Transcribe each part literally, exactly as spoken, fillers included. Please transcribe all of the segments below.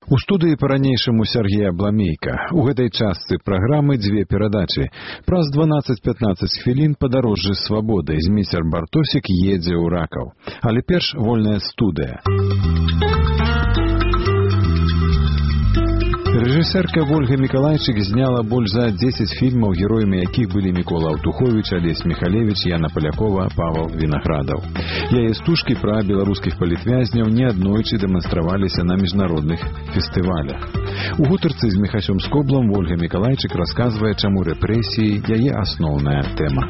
У студыі па-ранейшаму Сергея Бламейка. У гэтай частцы праграмы дзве перадачы. Праз дванаццаць-пятнаццаць хвілін падарожжы свабоды. Зміцер Бартосік едзе ў Ракаў. Але перш вольная студыя. Рэжысэрка Вольга Мікалайчык зняла больш за дзесяць фільмаў, героямі якіх былі Мікола Аўтуховіч, Алесь Міхалевіч, Яна Палякова, Павел Вінаградаў. Яе стужкі пра беларускіх палітвязняў неаднойчы дэманстраваліся на міжнародных фестывалях. У гутарцы з Міхасём Скоблам Вольга Мікалайчык расказвае, чаму рэпрэсіі яе асноўная тэма.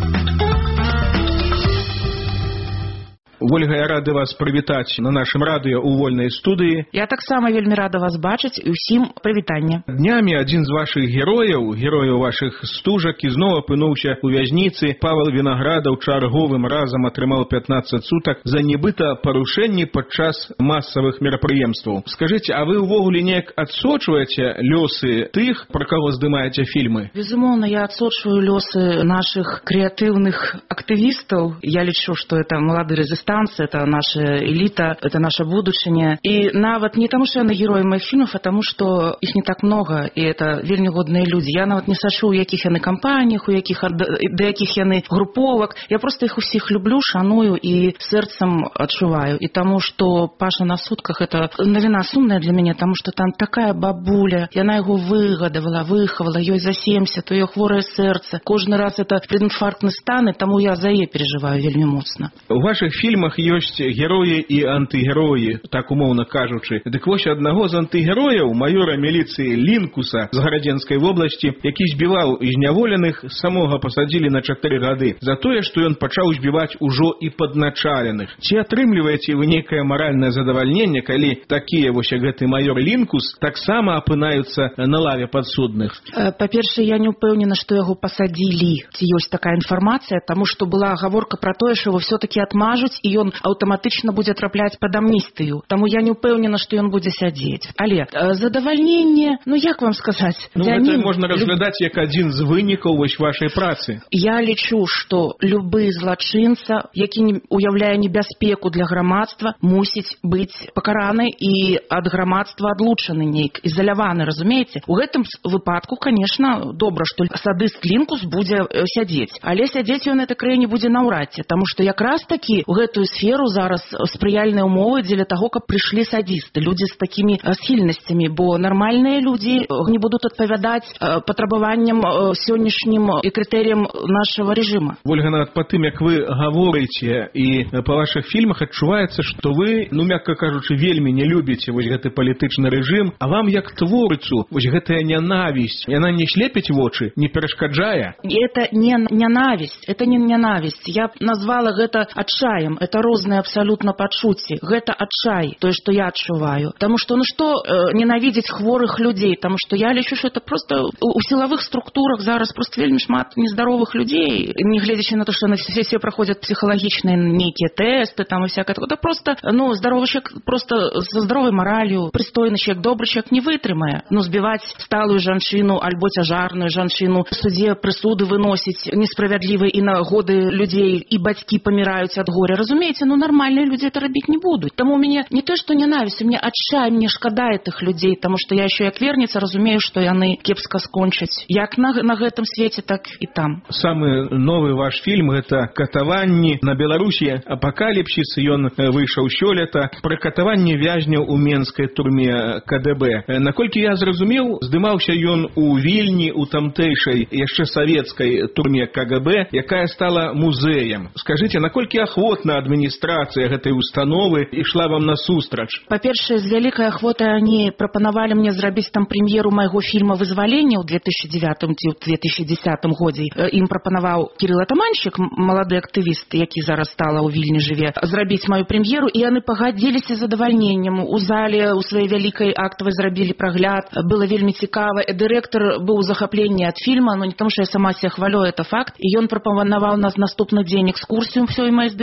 Ольга, я рады вас прывітаць на нашым радыё ў вольнай студыі. Я таксама вельмі рада вас бачыць і ўсім прывітанне. Днямі адзін з вашых герояў, герояў вашых стужак, ізноў апынуўся ў вязніцы. Павел Вінаградаў чарговым разам атрымаў пятнаццаць сутак за нібыта парушэнні падчас масавых мерапрыемстваў. Скажыце, а вы ўвогуле неяк адсочваеце лёсы тых, пра каго здымаеце фільмы? Безумоўна, я адсочваю лёсы нашых крэатыўных актывістаў. Я лічу, што это малады рэзістант, это наша элита, это наша будучыня. И нават не тому, что я на герои моих фильмов, а тому, что их не так много, и это вельмі годные люди. Я нават не сачу, у якіх яны кампаніях, у якіх, да якіх яны групповак. Я просто их усіх люблю, шаную и сердцем адчуваю. И тому, что Паша на сутках, это навіна сумная для меня, тому, что там такая бабуля, яна его выгадавала, выхавала, ёй за семьдесят, у её хворае сердце. Кожны раз это прединфарктны стан, и тому я за яе переживаю вельмі моцна. У ваших фильмах ёсць героі і антыгероі, так умоўна кажучы. Дык вось аднаго з антыгерояў, маёра міліцыі Лінкуса з Гарадзенскай вобласці, які збіваў зняволеных, самога пасадзілі на чатыры гады за тое, што ён пачаў збіваць ужо і падначаленых. Ці атрымліваеце вы нейкае маральнае задавальненне, калі такія вось гэты маёр Лінкус таксама апынаюцца на лаве падсудных? Па-першае, я не ўпэўнена, што яго пасадзілі. Ці ёсць такая інфармацыя, таму што была гаворка пра тое, што его все-таки отмажуць, і ён аўтаматычна будзе трапляць пад амністыю. Таму я не ўпэўнена, што ён будзе сядзець. Але задавальненне, ну як вам сказаць? Ну, гэта не... можна разглядаць як адзін з вынікаў вось вашай працы. Я лічу, што любы злачынца, які не уяўляе небяспеку для грамадства, мусіць быць пакараны і ад грамадства адлучаны нейк, ізаляваны, разумееце? У гэтым выпадку, конечно, добра, што садыст Лінкус будзе сядзець. Але сядзець ён этой краіне будзе наўрад ці, таму што якраз такі у гэтую сферу зараз спрыяльныя ўмовы дзеля таго, каб прыйшлі садзісты, людзі з такімі схільнасцямі, бо нармальныя людзі не будуць адпавядаць патрабаванням сённяшнім і крытэрыям нашага рэжыма. Ольга, нават па тым, як вы гаворыце і па вашых фільмах адчуваецца, што вы, ну мякка кажучы, вельмі не любіце вось гэты палітычны рэжым, а вам як творцу вось гэтая нянавісць, яна не слепіць вочы, не перашкаджае? Это не нянавісць, это не нянавісць. Я б назвала гэта адчаем. Это розныя абсалютна пачуцці. Гэта адчай, тое, што я адчуваю. Таму што, ну што э, ненавідзець хворых людзей? Таму што я лічу, што это просто у сілавых структурах зараз просто вельмі шмат нездаровых людзей, не гледзячы на то, што на все все праходзяць псіхалагічныя нейкія тэсты, там і всякое. Это просто, ну, здоровы человек просто со здоровой моралью, прыстойны человек, добры человек не вытрымае. Ну, збіваць сталую жанчыну альбо цяжарную жанчыну, в суде прысуды выносіць несправядлівыя і на годы людзей, і бацькі паміраюць ад горя. Разумеете, ну нормальные люди это робить не будут. Тому у меня не то, что ненависть, у меня отчай, мне шкода этих людей, потому что я еще як верница разумею, что яны кепска скончаць. Як на, на гэтым свете, так и там. Самый новый ваш фильм — это «Катаванні на Беларусі. Апокаліпсіс». Ён выйшаў сёлета. Пра катаванні вязняў у менскай турме ка дэ бэ. Наколькі я зразумеў, здымаўся ён у Вільні, у тамтэйшай яшчэ савецкай турме ка гэ бэ, якая стала музеем. Скажите, наколькі ахвотна адміністрацыя гэтай установы ішла вам насустрач? Па-першае, з вялікай ахвотай они прапанавалі мне зрабіць там прэм'еру майго фільма «Вызваленне» ў две тысячи девятым ці ў две тысячи десятым годзе. Ім прапанаваў Кірыл Атаманчык, малады актывіст, які зараз стала ў Вільні жыве, зрабіць маю прэм'еру, і яны пагадзіліся з задавальненнем. У зале у сваёй вялікай актавай зрабілі прагляд, было вельмі цікава. Дырэктар быў у захапленні ад фільма, но не тому, што я сама себе хвалю, это факт. І ён прапанаваў нас наступны дзень экскурсію ўсёй маёй здымачнай групы.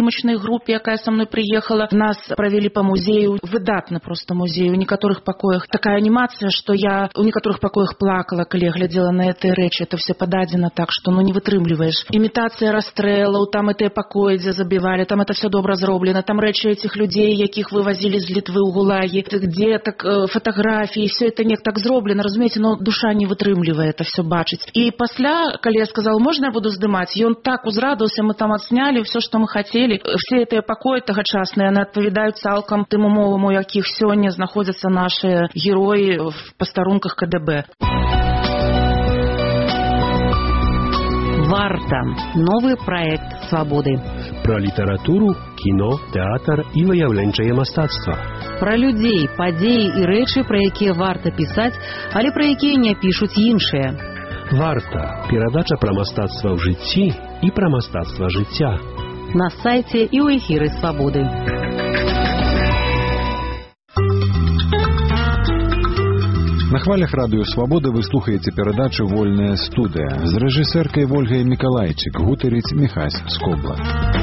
группе, якая со мной приехала. Нас провели по музею, выдатно просто музей. У некоторых покоях такая анимация, что я у некоторых покоях плакала, когда я глядела на этой речи. Это все подадено так, что ну не вытрымліваешь. Имитация расстрелу, там эти покои, где забивали, там это все добро зроблено, там речи этих людей, яких вывозили из Литвы у ГУЛАГи, где так фотографии, все это не так зроблено, разумеете, но душа не вытрымлівае это все бачить. И пасля, когда я сказала, можно я буду сдымать, и он так узрадовался, мы там отсняли все, что мы хотели. Все эти покои тагачасные, они отповедают цалкам тым умовам, у яких сёння знаходятся наши герои в постарунках КДБ. «Варта» – новый проект «Свободы». Про літаратуру, кіно, тэатр і выяўленчае мастацтва. Пра людзей, падзеі і рэчы, пра якія варта пісаць, але пра якія не пішуць іншыя. «Варта» – перадача пра мастацтва ў жыцці і пра мастацтва жыцця. На сайце і ў эфіры «Свабоды». На хвалях радыё «Свабода» вы слухаеце перадачу «Вольная студыя». З рэжысэркай Вольгай Мікалайчык гутарыць Міхась Скобла.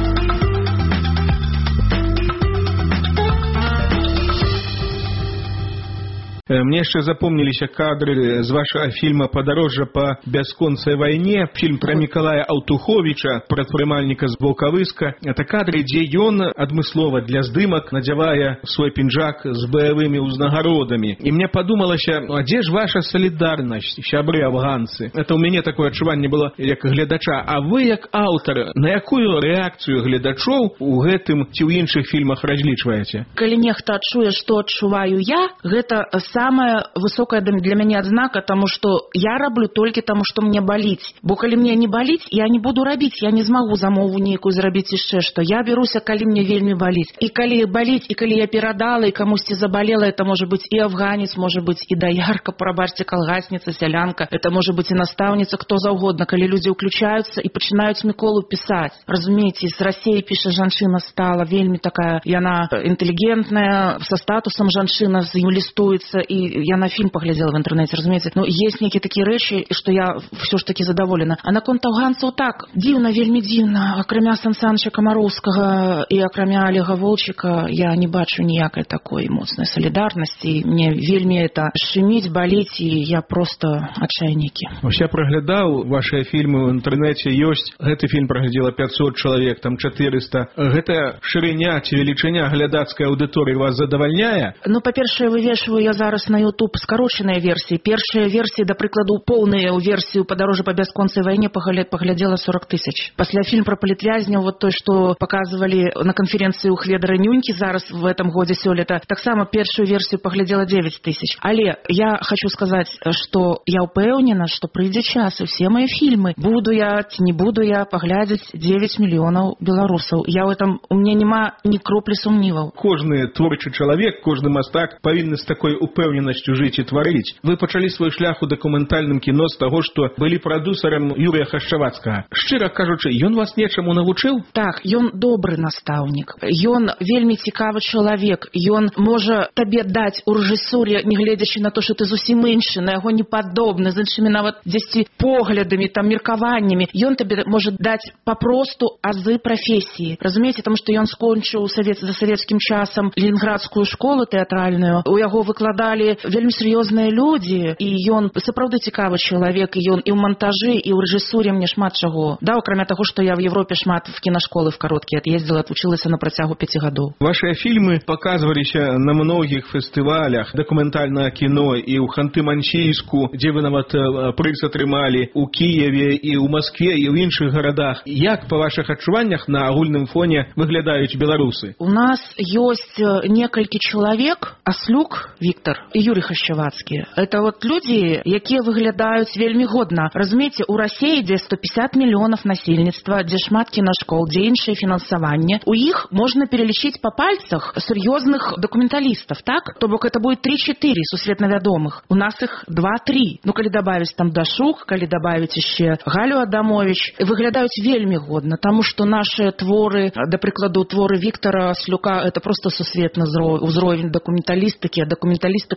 Мне еще запомнились кадры с вашего фильма «Подорожжа по бясконцай вайне», фильм про Миколая Алтуховича, прадпрымальніка з Волковыска. Это кадры, где он адмыслова для здымок, надевая свой пинжак с боевыми узнагародами. И мне подумалось, а где же ваша солидарность, сябры афганцы? Это у меня такое адчуванне было, як глядача. А вы, як аўтар, на якую реакцию глядачоў у гэтым ці ў іншых фильмах разлічваеце? Калі нехта адчуе, што адчуваю я, гэта самая высокая для мяне адзнака, таму што я раблю толькі таму, што мне баліць. Бо калі мне не баліць, я не буду рабіць, я не змагу замову нейкую зрабіць яшчэ што. Я беруся, калі мне вельмі баліць. І калі баліць, і калі я перадала, і камусьці забалела, это можа быць і афганец, можа быць і даярка, прабачце, калгасніца, сялянка, это можа быць і настаўніца, хто заўгодна, калі людзі ўключаюцца і пачынаюць Міколу пісаць. Разумееце, з Расіі піша жанчына стала вельмі такая, яна інтэлігентная, са статусам жанчына, з ім лістуецца, и я на фильм поглядела в интернете, разумеется. Но есть некие такие речи, что я все ж таки задоволена. А наконт афганцаў так, дзіўна, вельмі дзіўна. Акрамя Сан Саныча Камароўскага и акрамя Олега Волчика я не бачу ніякай такой моцнай солидарности. Мне вельмі это шуміць, баліць, и я просто отчайнікі. Я проглядаў ваши фильмы в интернете, ёсць. Гэты фильм проглядела пятьсот человек, там четыреста. Гэта шырыня ці велічыня глядацкай аўдыторыі вас задавальняе? Ну, па-першае, вывешваю я зараз на YouTube скороченные версии. Першая версия, до прикладу, полную версию «Подорожжа по бясконцай вайне» поглядела сорок тысяч. После фильм про политвязняў, вот то, что показывали на конференции у Хведара Нюньки зараз в этом годе сёлета, так само первую версию поглядела девять тысяч. Але я хочу сказать, что я упэўнена, что прыйдзе час, и все мои фильмы, буду я, не буду я, поглядзець девять миллионов белорусов. Я в этом, у меня нема ни кропли сумніваў. Кожны творчы чалавек, кожны мастак павінны з такой упэўненасцю жыць і тварыць. Вы пачалі свой шлях у дакументальным кіно з таго, што былі прадусарам Юрыя Хашчавацкага. Шчыра кажучы, ён вас нечаму навучыў? Так, ён добры настаўнік. Ён вельмі цікавы чалавек. Ён можа табе даць у рэжысуры, не гледзячы на то, што ты зусім іншы, на яго не падобны, з іншымі нават дзесьці поглядамі, там меркаваннямі. Ён табе можа даць папросту азы прафесіі. Разумееце, таму што ён скончыў савет за савецкім часам Ленінградскую школу тэатральную. У яго выкладалі вельмі сур'ёзныя людзі, і ён сапраўды цікавы чалавек, і ён і ў монтажы, і ў рэжысуры мне шмат чаго. Да, акрамя таго, што я в Европе шмат в кінашколы в кароткія отъездила, отвучылася на працягу пяти гадоў. Ваши фильмы показываліся на многіх фестывалях дакументальнага кіно і ў Ханты-Мансійску, дзе вы нават прыз атрымалі, у Кіеве і ў Маскве і ў іншых гарадах. Як па вашых адчуваннях на агульным фоне выглядаюць беларусы? У нас ёсць некалькі чалавек, Аслюк Віктор і Юрий Хашчавацкі. Это вот люди, якія выглядаюць вельмі годна. Разумееце, у Расіі, дзе сто пятьдесят миллионов насельніцтва, дзе шмат кінашкол, дзе іншае фінансаванне, у іх можна перелічыць па пальцах сур'ёзных документалістаў, так? То бок это будет три-четыре сусветна вядомых. У нас их два-три. Ну, калі добавить там Дашук, калі добавить яшчэ Галю Адамович, выглядаюць вельмі годна, таму што наши творы, да прыкладу, творы Віктора Аслюка, это просто сусветны ўзровень документалістыкі, а документалістыка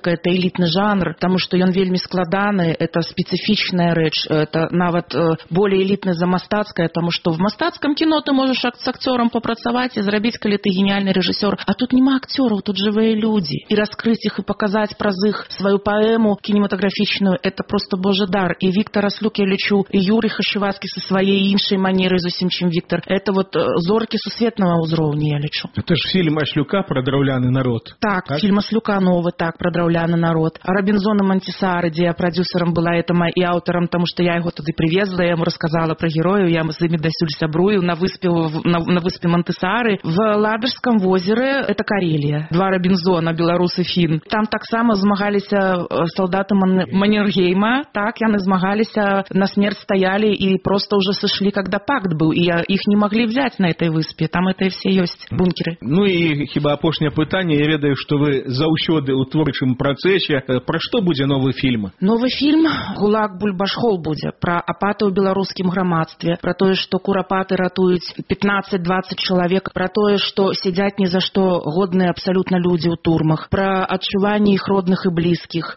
музыка — это элітны жанр, таму што ён вельмі складаны, это спецыфічная рэч, это нават более элітная за мастацкая, таму што в мастацкам кіно ты можаш с акцёрам попрацаваць і зрабіць, калі ты геніальны рэжысёр, а тут няма акцёраў, тут жывыя людзі, і раскрыць іх і паказаць праз іх сваю паэму кінематаграфічную — это просто божий дар. І Віктор Аслюк, я лічу, і Юрий Хашевацкі со сваёй іншай манерай зусім, чым Віктор, это вот зоркі сусветнага ўзроўня, я лічу. Это ж фільм Аслюка про драўляны народ. Так, так? Фільм Аслюка новы, так, про драўляны народ. А Робінзон і Монтісары, дзе я прадюсерам была, это май, і аўтарам, таму што я яго туды привезла, я яму расказала про герояў, я з імі дасюль сябрую на выспе, на, на выспе Монтісары. В Ладожском возеры это Карелія. Два Робінзона, беларус і фін. Там таксама змагаліся солдаты Маннергейма, так, яны змагаліся, на смерть стояли и просто уже сошли, когда пакт был, и их не могли взять на этой выспе. Там это все есть, бункеры. Ну и хіба апошняе пытанне, я ведаю, что вы заўсёды ў творчым працэсе. Про што будзе новы фільм? Новый фильм «Гулаг Бульбашхол» будзе, про апаты ў беларускім грамадстве, про тое, што курапаты ратуюць пятнадцать-двадцать чалавек, про тое, што сядзяць ні за што годныя абсалютна людзі ў турмах, про адчуванне іх родных і блізкіх.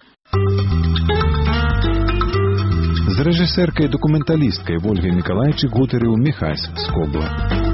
З рэжысэркай-дакументалісткай Вольгай Мікалайчык гутарыў Міхась Скобла.